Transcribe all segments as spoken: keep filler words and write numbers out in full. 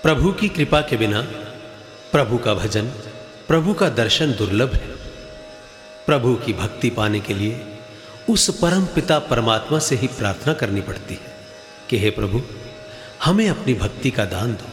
प्रभु की कृपा के बिना प्रभु का भजन, प्रभु का दर्शन दुर्लभ है। प्रभु की भक्ति पाने के लिए उस परम पिता परमात्मा से ही प्रार्थना करनी पड़ती है कि हे प्रभु, हमें अपनी भक्ति का दान दो।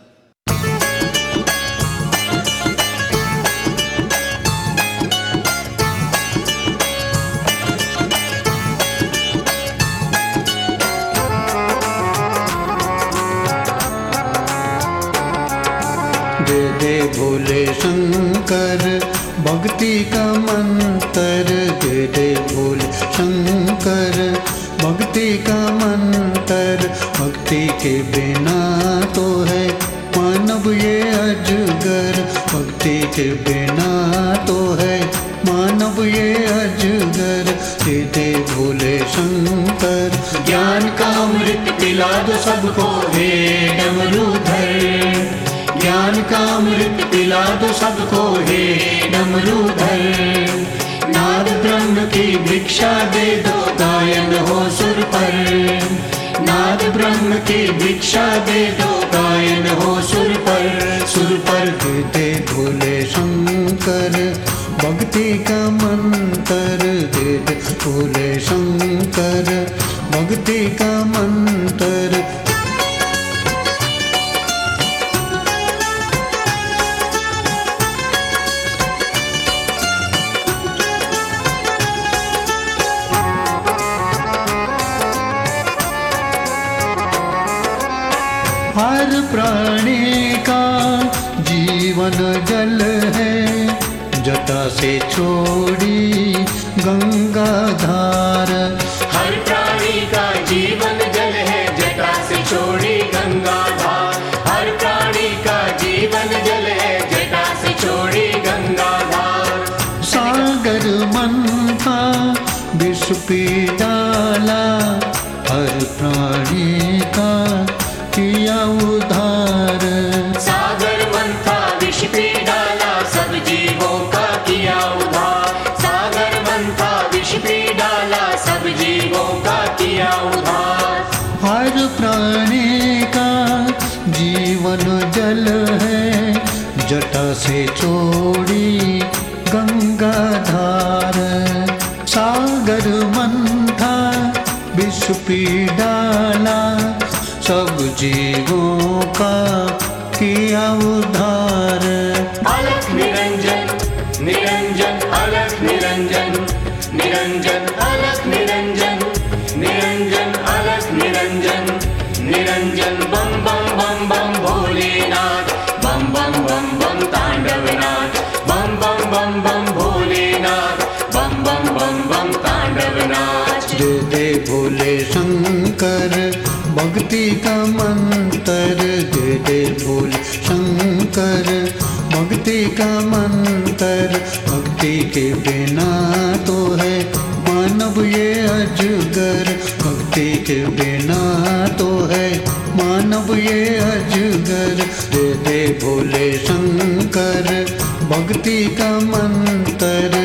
दे दे भोले शंकर भक्ति का मंत्र, दे दे भोले शंकर भक्ति का मंत्र। भक्ति के बिना तो है मानव ये अजगर, भक्ति के बिना तो है मानव ये अजगर। दे दे भोले शंकर ज्ञान का अमृत पिला दो सबको हे डमरूधर, ज्ञान का अमृत पिला दो सबको हे डमरूधर। नाद ब्रह्म की भिक्षा दे दो गायन हो सुर पर, नाद ब्रह्म की भिक्षा दे दो गायन हो सुर पर। सुर पर दे दे भोले शंकर भक्ति का मंत्र, दे दे भोले शंकर भक्ति का मंत्र। हर प्राणी का जीवन जल है, जटा से छोड़ी गंगा धार। हर प्राणी का जीवन जल है, जटा से छोड़ी गंगा धार। हर प्राणी का जीवन जल है, जटा से छोड़ी गंगा धार। सागर मंथा विष पी डाला, हर प्राणी का किया उद्धार। सागर मंथा विष पी डाला, सब जीवों का किया उद्धार। सागर मंथा विष पी डाला, सब जीवों का किया उद्धार। हर प्राणी का जीवन जल है, जटा से छोड़ी गंगा धार। सागर मंथा विष पी डाला, सब जीवों का किया उद्धार। अलख निरंजन निरंजन अलख निरंजन निरंजन अलख निरंजन निरंजन अलख निरंजन निरंजन। बम बम बम बम भोलेनाथ, बम बम बम बम तांडवनाथ। बम बम बम बम भोलेनाथ, बम बम बम बम तांडवनाथ। दे दे भोले शंकर भक्ति का मंत्र, दे दे भोले शंकर भक्ति का मंत्र। भक्ति के बिना तो है मानव ये अजगर, भक्ति के बिना तो है मानव ये अजगर। दे दे भोले शंकर भक्ति का मंत्र।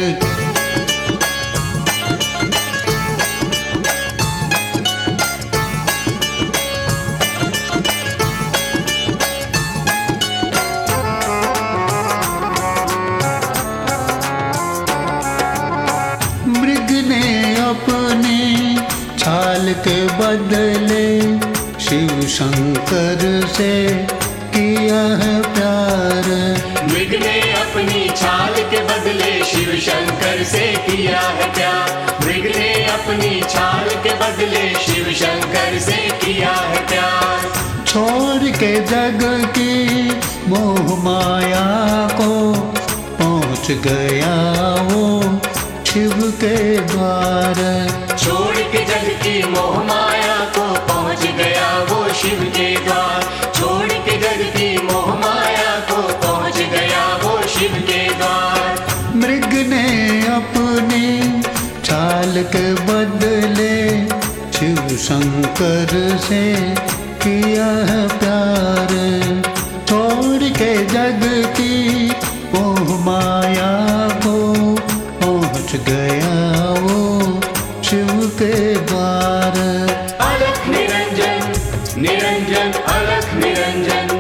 अपनी छाल के बदले शिव शंकर से किया है प्यार। मृग ने अपनी छाल के बदले शिव शंकर से किया है प्यार। मृग ने अपनी छाल के बदले शिव शंकर से किया है प्यार। छोड़ के जग की मोह माया को पहुँच गया वो शिव के द्वार। छोड़ के जग की मोह माया को पहुँच गया वो शिव के द्वार। छोड़ के जग की मोह माया को पहुँच गया वो शिव के द्वार। मृग ने अपनी छाल के बदले शिव शंकर से किया है प्यार। छोड़ के जग की मोह माया को पहुँच गया वो शिव के द्वार। अलख निरंजन निरंजन अलख निरंजन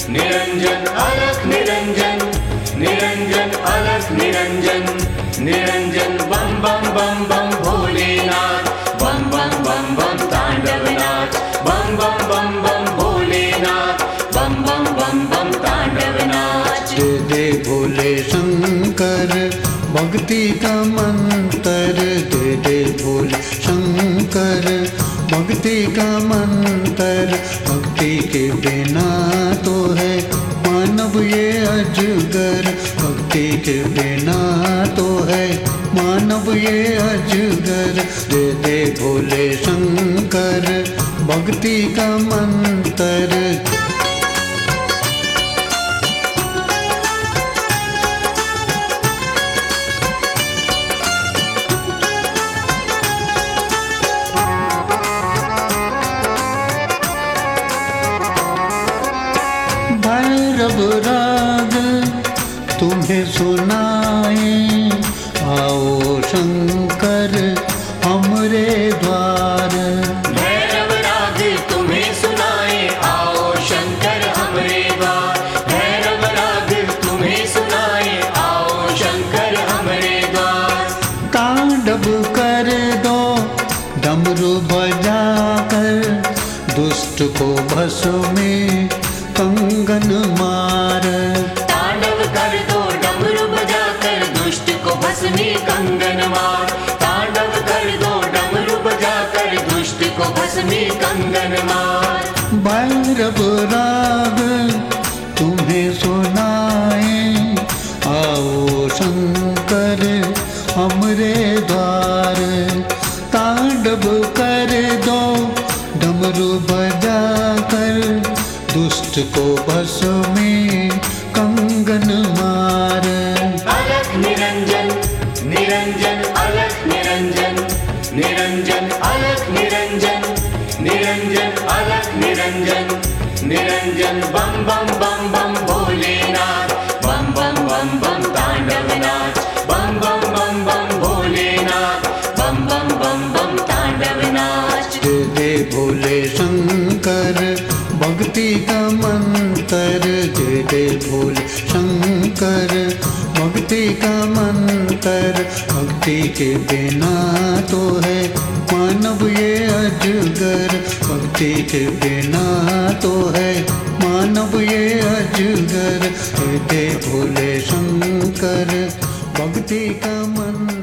निरंजन अलख निरंजन, निरंजन अलख निरंजन, निरंजन बम बम बम बम भोलेनाथ, बम बम बम बम तांडवनाथ, बम बम बम बम भोलेनाथ, बम बम बम बम तांडवनाथ। दे दे भोले शंकर भक्ति का मंत्र, दे दे भोले शंकर भक्ति का मंत्र। भक्ति के बिना तो है मानव ये अजगर, भक्ति के बिना तो है मानव ये अजगर। दे दे भोले शंकर भक्ति का मंत्र। भैरव राग तुम्हें सुनाए, आओ शंकर हमरे द्वार। भैरव राग तुम्हें सुनाए, आओ शंकर हमरे द्वार। भैरव राग तुम्हें सुनाए, आओ शंकर हमरे द्वार। तांडव कर दो डमरू बजाकर, दुष्ट को भस्म में कंगन मार। तांडव कर दो डमरू बजाकर, दुष्ट को भस्मी कंगन मार। तांडव कर दो डमरू बजाकर, दुष्ट को भस्मी कंगन मार। भैरव राग तुम्हें सुनाए, आओ शंकर हमरे द्वार। तांडव कर दो डमरू बजाकर, दुष्ट को भस्म में कंगन मार। अलख निरंजन, निरंजन अलख निरंजन, निरंजन अलख निरंजन, निरंजन अलख निरंजन, निरंजन बम बम बम बम भोलेनाथ, बम बम बम बम तांडवनाथ, बम बम बम बम भोलेनाथ, बम बम बम बम तांडवनाथ। दे दे भोले शंकर भक्ति का मंत्र, दे दे भोले शंकर भक्ति का मंत्र। भक्ति के बिना तो है मानव ये अजगर, भक्ति के बिना तो है मानव ये अजगर। दे दे भोले शंकर भक्ति का मंत्र।